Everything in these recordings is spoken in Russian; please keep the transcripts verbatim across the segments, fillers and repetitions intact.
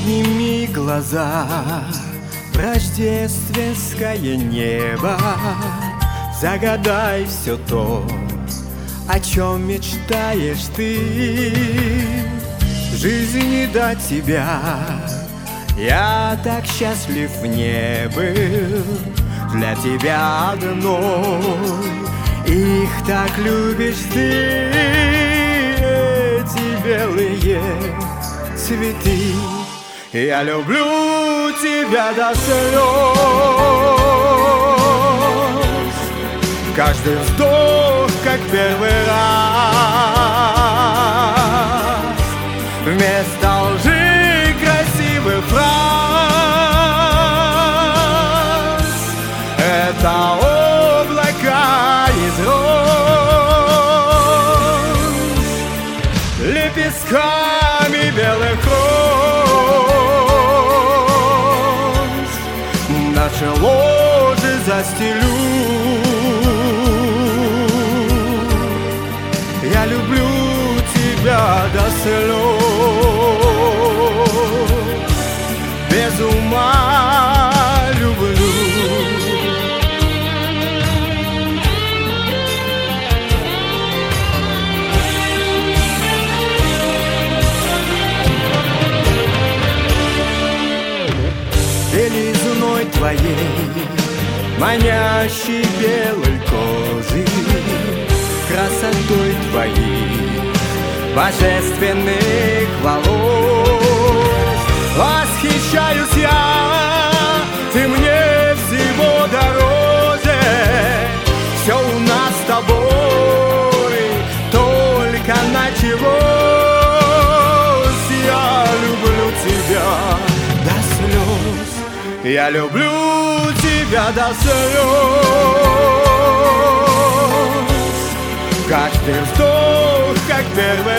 Подними глаза в рождественское небо, загадай все то, о чем мечтаешь ты. В жизни до тебя я так счастлив не был, для тебя одной их так любишь ты. Эти белые цветы, я люблю тебя до слез. Каждый вздох, как первый раз, вместо лжи красивых фраз. Это облака из роз, лепестками белых роз наше ложе застелю. Я люблю тебя до слез, без ума люблю. Белизной твоей, манящей белой кожи, красотой твоей, божественных волос восхищаюсь я. Ты мне всего дороже, все у нас с тобой только началось. Я люблю тебя до слез, я люблю тебя до слез. Каждый вздох, как первый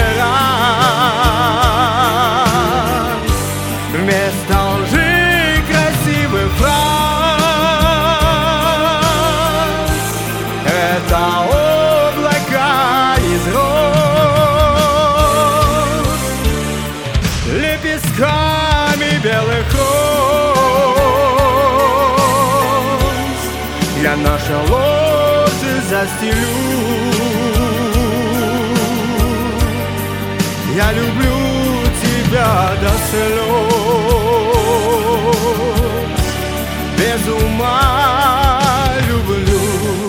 раз, вместо лжи красивых фраз. Это облака из роз, лепестками белых роз я наше ложе застелю. Я люблю тебя до слез, без ума люблю.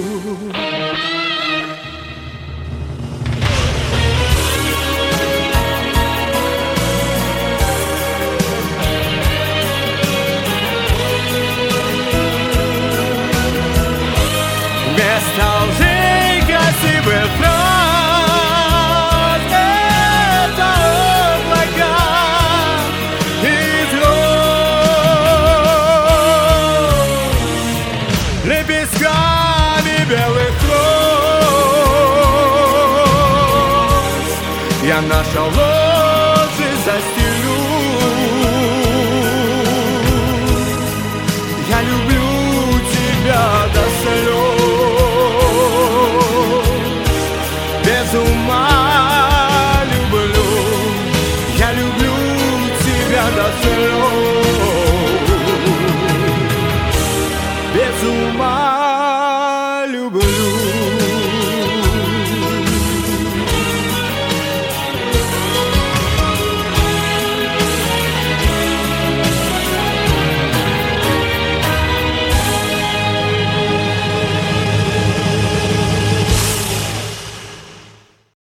Вместо лжи красивых фраз, это облака из роз, лепестками белых роз я нашел.